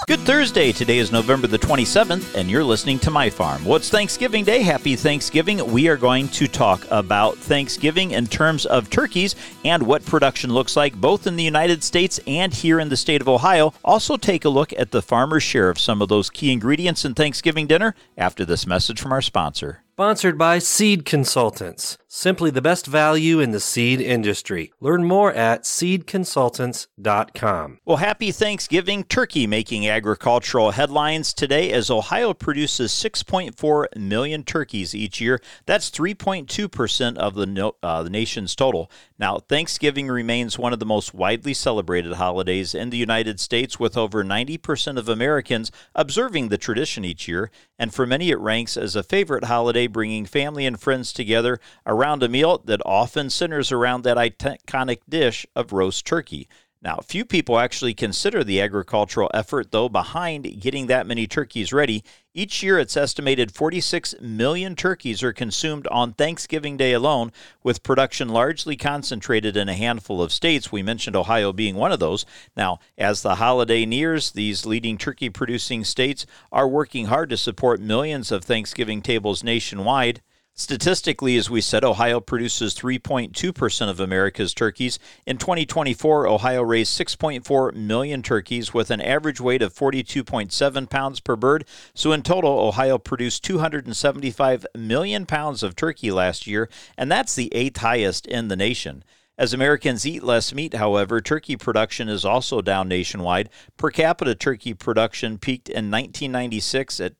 Good Thursday. Today is November the 27th, and you're listening to My Farm. Well, it's Thanksgiving Day. Happy Thanksgiving. We are going to talk about Thanksgiving in terms of turkeys and what production looks like both in the United States and here in the state of Ohio. Also take a look at the farmer's share of some of those key ingredients in Thanksgiving dinner after this message from our sponsor. Sponsored by Seed Consultants, simply the best value in the seed industry. Learn more at seedconsultants.com. Well, happy Thanksgiving. Turkey making agricultural headlines today as Ohio produces 6.4 million turkeys each year. That's 3.2% of the nation's total. Now, Thanksgiving remains one of the most widely celebrated holidays in the United States, with over 90% of Americans observing the tradition each year. And for many, it ranks as a favorite holiday, bringing family and friends together around a meal that often centers around that iconic dish of roast turkey. Now, few people actually consider the agricultural effort, though, behind getting that many turkeys ready. Each year, it's estimated 46 million turkeys are consumed on Thanksgiving Day alone, with production largely concentrated in a handful of states. We mentioned Ohio being one of those. Now, as the holiday nears, these leading turkey-producing states are working hard to support millions of Thanksgiving tables nationwide. Statistically, as we said, Ohio produces 3.2% of America's turkeys. In 2024, Ohio raised 6.4 million turkeys with an average weight of 42.7 pounds per bird. So in total, Ohio produced 275 million pounds of turkey last year, and that's the 8th highest in the nation. As Americans eat less meat, however, turkey production is also down nationwide. Per capita turkey production peaked in 1996 at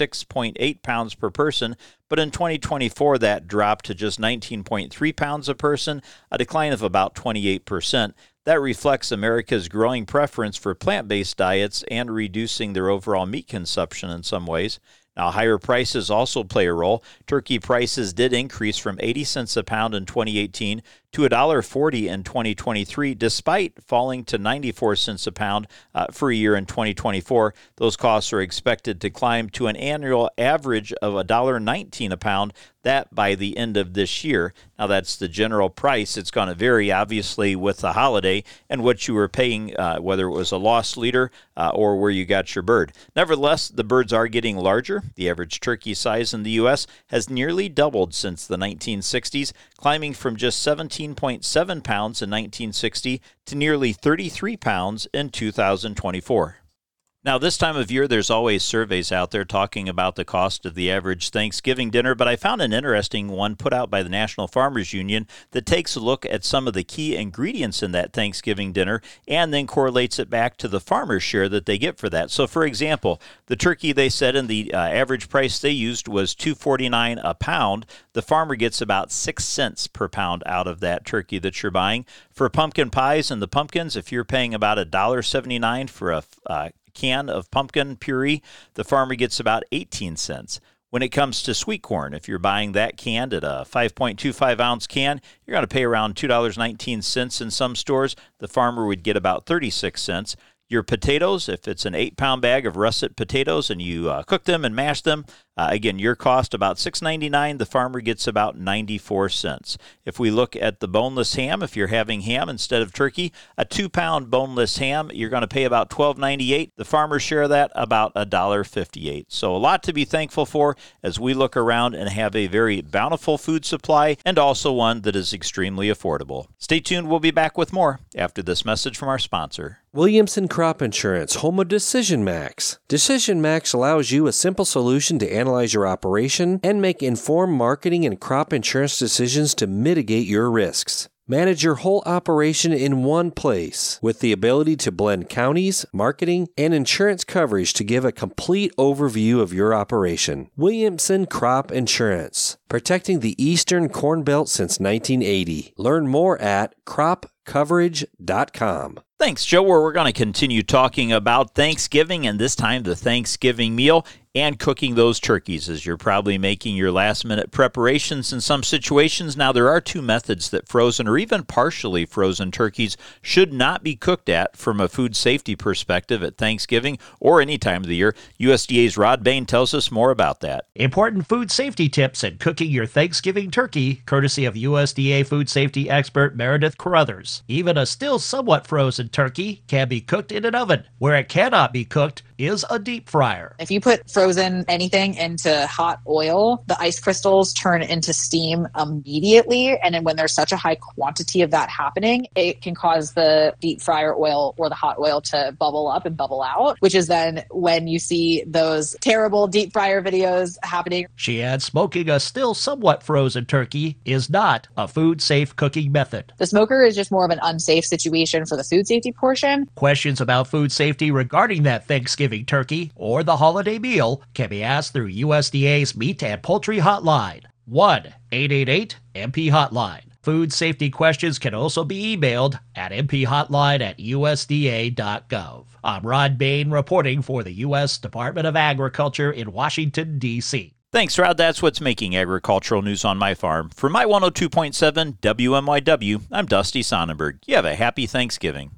26.8 pounds per person, but in 2024 that dropped to just 19.3 pounds a person, a decline of about 28%. That reflects America's growing preference for plant-based diets and reducing their overall meat consumption in some ways. Now, higher prices also play a role. Turkey prices did increase from 80 cents a pound in 2018 to $1.40 in 2023, despite falling to 94 cents a pound for a year in 2024. Those costs are expected to climb to an annual average of $1.19 a pound, that by the end of this year. Now, that's the general price. It's going to vary, obviously, with the holiday and what you were paying, whether it was a loss leader or where you got your bird. Nevertheless, the birds are getting larger. The average turkey size in the U.S. has nearly doubled since the 1960s, climbing from just 17.7 pounds in 1960 to nearly 33 pounds in 2024. Now, this time of year, there's always surveys out there talking about the cost of the average Thanksgiving dinner, but I found an interesting one put out by the National Farmers Union that takes a look at some of the key ingredients in that Thanksgiving dinner and then correlates it back to the farmer's share that they get for that. So, for example, the turkey, they said, and the average price they used was $2.49 a pound. The farmer gets about 6 cents per pound out of that turkey that you're buying. For pumpkin pies and the pumpkins, if you're paying about $1.79 for a can of pumpkin puree, the farmer gets about 18 cents. When it comes to sweet corn, if you're buying that canned at a 5.25 ounce can, you're going to pay around $2.19 in some stores. The farmer would get about 36 cents. Your potatoes, if it's an 8-pound bag of russet potatoes and you cook them and mash them, again, your cost about $6.99. The farmer gets about 94 cents. If we look at the boneless ham, if you're having ham instead of turkey, a 2-pound boneless ham, you're going to pay about $12.98. The farmers share that about $1.58. So a lot to be thankful for as we look around and have a very bountiful food supply and also one that is extremely affordable. Stay tuned. We'll be back with more after this message from our sponsor. Williamson Crop Insurance, home of Decision Max. Decision Max allows you a simple solution to analyze your operation and make informed marketing and crop insurance decisions to mitigate your risks. Manage your whole operation in one place with the ability to blend counties, marketing, and insurance coverage to give a complete overview of your operation. Williamson Crop Insurance, protecting the Eastern Corn Belt since 1980. Learn more at cropcoverage.com. Thanks, Joe. We're going to continue talking about Thanksgiving, and this time the Thanksgiving meal and cooking those turkeys as you're probably making your last-minute preparations in some situations. Now, there are two methods that frozen or even partially frozen turkeys should not be cooked at from a food safety perspective at Thanksgiving or any time of the year. USDA's Rod Bain tells us more about that. Important food safety tips in cooking your Thanksgiving turkey, courtesy of USDA food safety expert Meredith Carruthers. Even a still somewhat frozen turkey can be cooked in an oven. Where it cannot be cooked, is a deep fryer. If you put frozen anything into hot oil, the ice crystals turn into steam immediately. And then when there's such a high quantity of that happening, it can cause the deep fryer oil or the hot oil to bubble up and bubble out, which is then when you see those terrible deep fryer videos happening. She adds smoking a still somewhat frozen turkey is not a food-safe cooking method. The smoker is just more of an unsafe situation for the food safety portion. Questions about food safety regarding that Thanksgiving turkey or the holiday meal can be asked through USDA's Meat and Poultry Hotline, 1-888-MP-HOTLINE. Food safety questions can also be emailed at mphotline@usda.gov. I'm Rod Bain reporting for the U.S. Department of Agriculture in Washington, D.C. Thanks, Rod. That's what's making agricultural news on my farm. For my 102.7 WMYW, I'm Dusty Sonnenberg. You have a happy Thanksgiving.